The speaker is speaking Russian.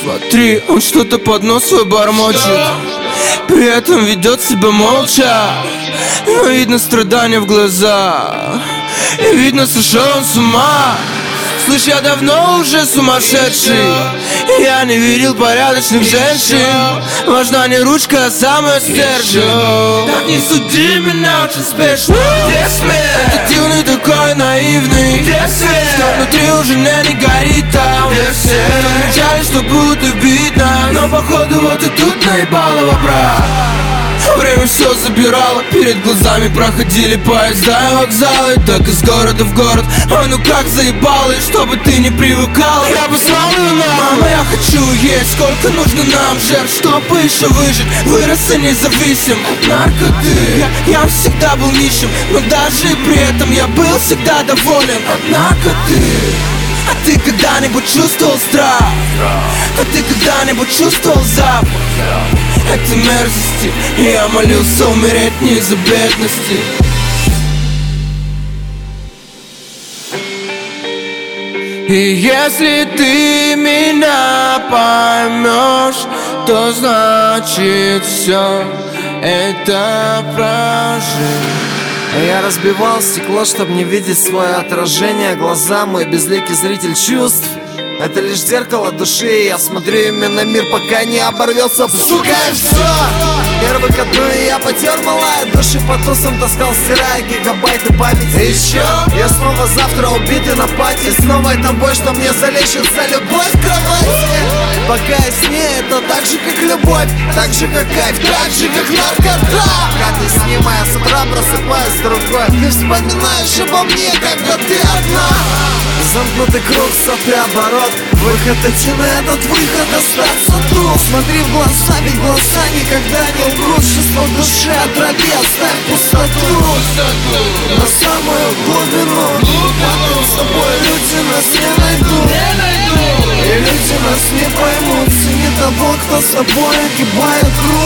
Смотри, он что-то под нос свой бормочет, при этом ведет себя молча, но видно страдания в глазах, и видно, сошел он с ума. Слышь, я давно уже сумасшедший, я не видел порядочных женщин. Важна не ручка, а самая стержень. Так не суди меня очень спешно. Это дивный такой наивный, что внутри уже мне не горит там. Замечали, что будто видно, но походу вот и тут наебалово, брат. Время все забирало, перед глазами проходили поезда и вокзалы. Так из города в город, ой, ну как заебало, и чтобы ты не привыкала. Я бы знал, мама, я хочу есть, сколько нужно нам жертв, чтобы еще выжить, вырасти независим от наркоты. Я всегда был нищим, но даже при этом я был всегда доволен от наркоты. А ты когда-нибудь чувствовал страх? А ты когда-нибудь чувствовал запах этой мерзости? И я молился умереть не из-за бедности. И если ты меня поймешь, то значит все это прожить. Я разбивал стекло, чтобы не видеть свое отражение. Глаза мой безликий зритель чувств, это лишь зеркало души. Я смотрю именно мир, пока не оборвется. Сука, и все. Первый выходной я потер малая души, по тусам таскал, стирая гигабайты памяти. И еще я снова завтра убитый на пати. Снова это бой, что мне залечит за любовь к кровати. Пока я с ней, это так же, как любовь, так же, как кайф, так же, как наркота. Когда ты с ним, а я с утра просыпаюсь с другой. Ты вспоминаешь обо мне, когда ты одна. Замкнутый круг, сотый оборот. Выход один, этот выход остаться тут. Смотри в глаза, ведь глаза никогда не лгут. Чувство в душе отраби, оставь пустоту на самую глубину. Падаем с тобой, люди нас не найдут, и люди нас не поймут. Цени того, кто с тобой огибает круг.